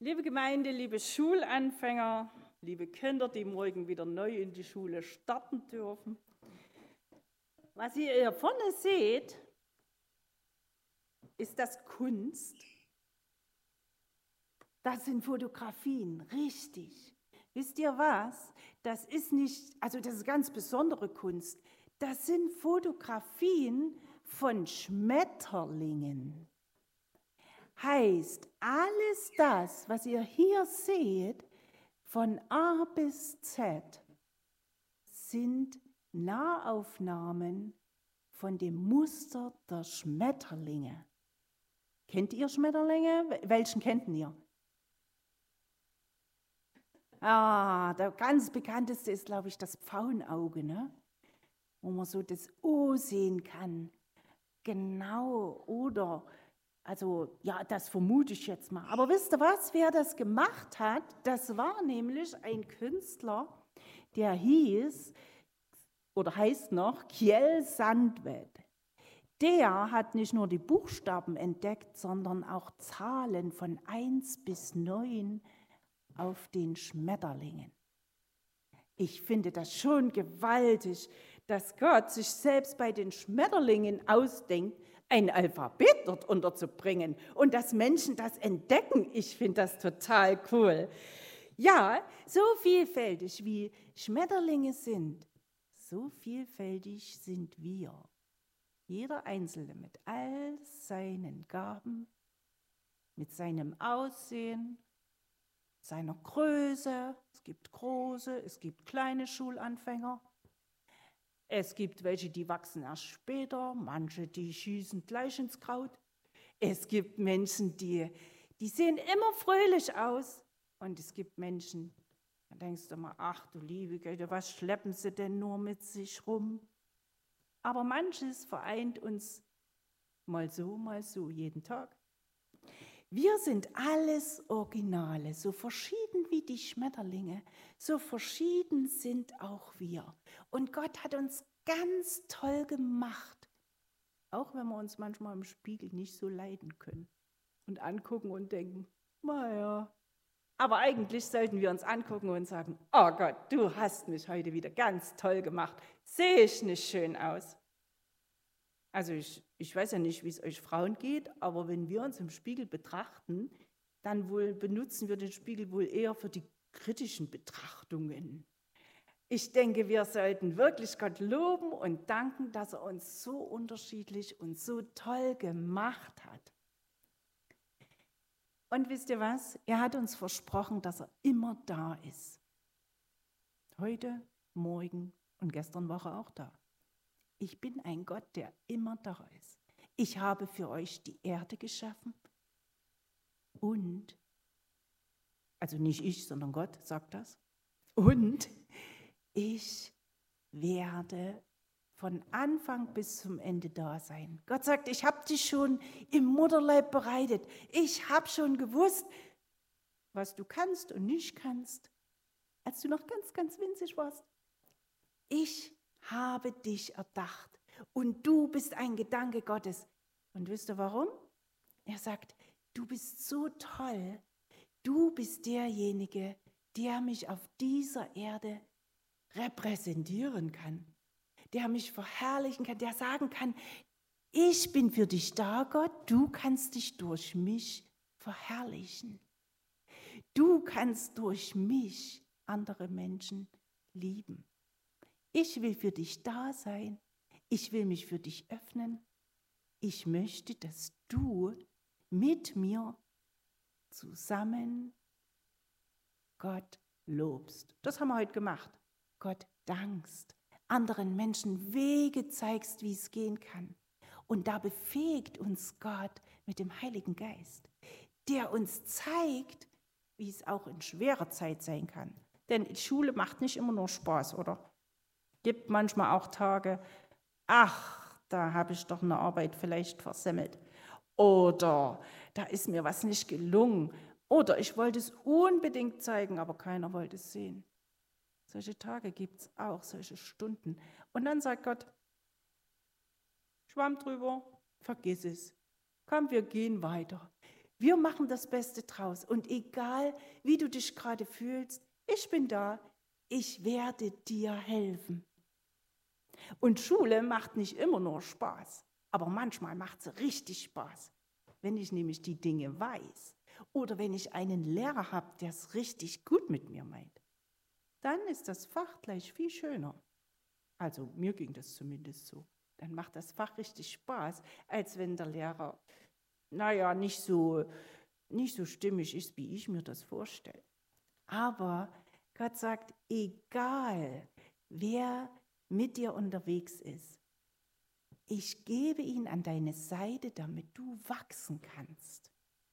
Liebe Gemeinde, liebe Schulanfänger, liebe Kinder, die morgen wieder neu in die Schule starten dürfen. Was ihr hier vorne seht, ist das Kunst. Das sind Fotografien, richtig. Wisst ihr was? Das ist nicht, also das ist ganz besondere Kunst. Das sind Fotografien von Schmetterlingen. Heißt, alles das, was ihr hier seht, von A bis Z, sind Nahaufnahmen von dem Muster der Schmetterlinge. Kennt ihr Schmetterlinge? Welchen kennt ihr? Der ganz bekannteste ist, glaube ich, das Pfauenauge, ne? Wo man so das O sehen kann. Genau, oder, also ja, das vermute ich jetzt mal. Aber wisst ihr was, wer das gemacht hat? Das war nämlich ein Künstler, der hieß, oder heißt noch, Kjell Sandved. Der hat nicht nur die Buchstaben entdeckt, sondern auch Zahlen von 1 bis 9 auf den Schmetterlingen. Ich finde das schon gewaltig, dass Gott sich selbst bei den Schmetterlingen ausdenkt, ein Alphabet dort unterzubringen und dass Menschen das entdecken. Ich finde das total cool. Ja, so vielfältig wie Schmetterlinge sind, so vielfältig sind wir. Jeder Einzelne mit all seinen Gaben, mit seinem Aussehen, seiner Größe. Es gibt große, es gibt kleine Schulanfänger. Es gibt welche, die wachsen erst später, manche, die schießen gleich ins Kraut. Es gibt Menschen, die sehen immer fröhlich aus. Und es gibt Menschen, da denkst du mal, ach du liebe Güte, was schleppen sie denn nur mit sich rum? Aber manches vereint uns mal so jeden Tag. Wir sind alles Originale, so verschieden wie die Schmetterlinge, so verschieden sind auch wir. Und Gott hat uns ganz toll gemacht, auch wenn wir uns manchmal im Spiegel nicht so leiden können und angucken und denken, naja. Aber eigentlich sollten wir uns angucken und sagen, oh Gott, du hast mich heute wieder ganz toll gemacht. Sehe ich nicht schön aus? Also ich weiß ja nicht, wie es euch Frauen geht, aber wenn wir uns im Spiegel betrachten, dann benutzen wir den Spiegel wohl eher für die kritischen Betrachtungen. Ich denke, wir sollten wirklich Gott loben und danken, dass er uns so unterschiedlich und so toll gemacht hat. Und wisst ihr was? Er hat uns versprochen, dass er immer da ist. Heute, morgen und gestern war er auch da. Ich bin ein Gott, der immer da ist. Ich habe für euch die Erde geschaffen und, also nicht ich, sondern Gott sagt das, und ich werde von Anfang bis zum Ende da sein. Gott sagt, ich habe dich schon im Mutterleib bereitet. Ich habe schon gewusst, was du kannst und nicht kannst, als du noch ganz, ganz winzig warst. Ich habe dich erdacht und du bist ein Gedanke Gottes. Und wisst ihr warum? Er sagt, du bist so toll, du bist derjenige, der mich auf dieser Erde repräsentieren kann, der mich verherrlichen kann, der sagen kann, ich bin für dich da, Gott, du kannst dich durch mich verherrlichen. Du kannst durch mich andere Menschen lieben. Ich will für dich da sein. Ich will mich für dich öffnen. Ich möchte, dass du mit mir zusammen Gott lobst. Das haben wir heute gemacht. Gott dankst. Anderen Menschen Wege zeigst, wie es gehen kann. Und da befähigt uns Gott mit dem Heiligen Geist, der uns zeigt, wie es auch in schwerer Zeit sein kann. Denn Schule macht nicht immer nur Spaß, oder? Gibt manchmal auch Tage, ach, da habe ich doch eine Arbeit vielleicht versemmelt. Oder da ist mir was nicht gelungen. Oder ich wollte es unbedingt zeigen, aber keiner wollte es sehen. Solche Tage gibt es auch, solche Stunden. Und dann sagt Gott, Schwamm drüber, vergiss es. Komm, wir gehen weiter. Wir machen das Beste draus. Und egal, wie du dich gerade fühlst, ich bin da. Ich werde dir helfen. Und Schule macht nicht immer nur Spaß, aber manchmal macht sie richtig Spaß, wenn ich nämlich die Dinge weiß oder wenn ich einen Lehrer habe, der es richtig gut mit mir meint. Dann ist das Fach gleich viel schöner. Also mir ging das zumindest so. Dann macht das Fach richtig Spaß, als wenn der Lehrer, nicht so stimmig ist, wie ich mir das vorstelle. Aber Gott sagt, egal wer mit dir unterwegs ist, ich gebe ihn an deine Seite, damit du wachsen kannst.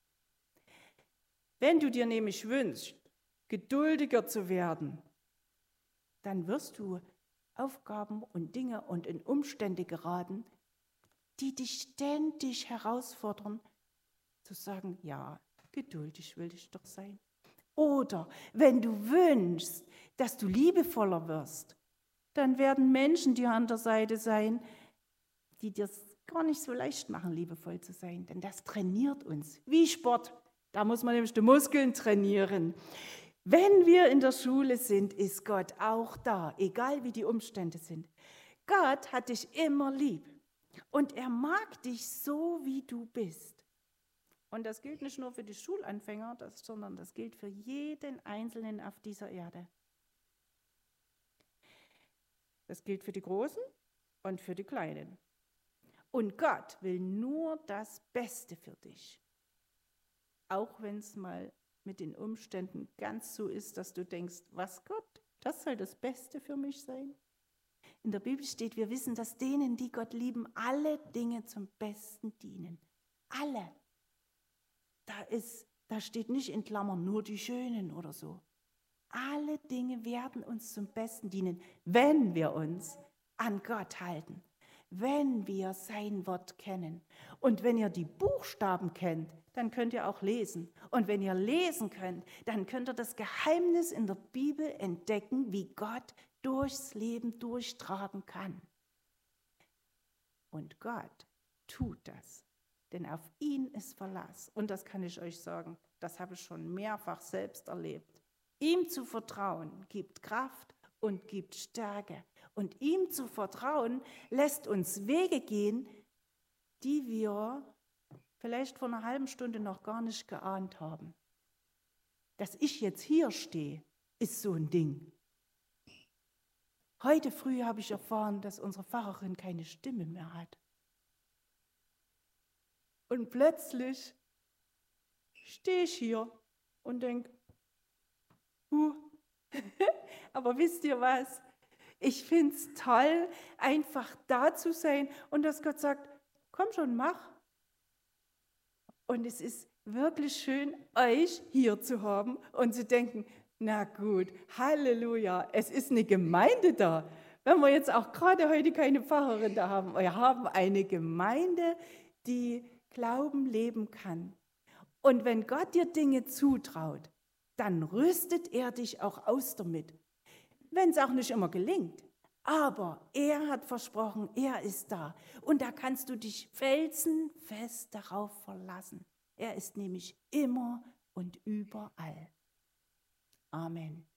Wenn du dir nämlich wünschst, geduldiger zu werden, dann wirst du Aufgaben und Dinge und in Umstände geraten, die dich ständig herausfordern, zu sagen, ja, geduldig will ich doch sein. Oder wenn du wünschst, dass du liebevoller wirst, dann werden Menschen dir an der Seite sein, die dir es gar nicht so leicht machen, liebevoll zu sein. Denn das trainiert uns, wie Sport. Da muss man nämlich die Muskeln trainieren. Wenn wir in der Schule sind, ist Gott auch da, egal wie die Umstände sind. Gott hat dich immer lieb und er mag dich so, wie du bist. Und das gilt nicht nur für die Schulanfänger, sondern das gilt für jeden Einzelnen auf dieser Erde. Das gilt für die Großen und für die Kleinen. Und Gott will nur das Beste für dich. Auch wenn es mal mit den Umständen ganz so ist, dass du denkst, was Gott, das soll das Beste für mich sein? In der Bibel steht, wir wissen, dass denen, die Gott lieben, alle Dinge zum Besten dienen. Alle. Da steht nicht in Klammern nur die Schönen oder so. Alle Dinge werden uns zum Besten dienen, wenn wir uns an Gott halten, wenn wir sein Wort kennen. Und wenn ihr die Buchstaben kennt, dann könnt ihr auch lesen. Und wenn ihr lesen könnt, dann könnt ihr das Geheimnis in der Bibel entdecken, wie Gott durchs Leben durchtragen kann. Und Gott tut das, denn auf ihn ist Verlass. Und das kann ich euch sagen, das habe ich schon mehrfach selbst erlebt. Ihm zu vertrauen gibt Kraft und gibt Stärke. Und ihm zu vertrauen lässt uns Wege gehen, die wir vielleicht vor einer halben Stunde noch gar nicht geahnt haben. Dass ich jetzt hier stehe, ist so ein Ding. Heute früh habe ich erfahren, dass unsere Pfarrerin keine Stimme mehr hat. Und plötzlich stehe ich hier und denke, aber wisst ihr was? Ich finde es toll, einfach da zu sein und dass Gott sagt, komm schon, mach. Und es ist wirklich schön, euch hier zu haben und zu denken, na gut, Halleluja, es ist eine Gemeinde da. Wenn wir jetzt auch gerade heute keine Pfarrerin da haben, wir haben eine Gemeinde, die Glauben leben kann. Und wenn Gott dir Dinge zutraut, dann rüstet er dich auch aus damit. Wenn es auch nicht immer gelingt. Aber er hat versprochen, er ist da. Und da kannst du dich felsenfest darauf verlassen. Er ist nämlich immer und überall. Amen.